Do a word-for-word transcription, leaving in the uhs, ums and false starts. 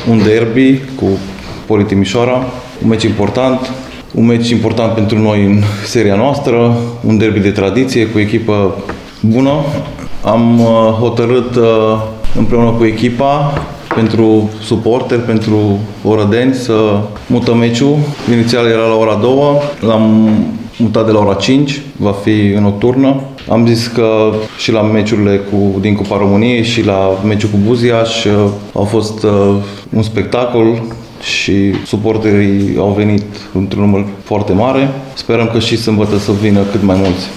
un derby cu Poli Timișoara, un meci important, un meci important pentru noi în seria noastră, un derby de tradiție cu echipă bună. Am hotărât împreună cu echipa, pentru suporteri, pentru orădeni, să mutăm meciul. Inițial era la ora două, l-am mutat de la ora cinci, va fi în nocturnă. Am zis că și la meciurile cu, din Cupa României și la meciul cu Buziaș au fost uh, un spectacol și suporterii au venit într-un număr foarte mare. Sperăm că și sâmbătă să vină cât mai mulți.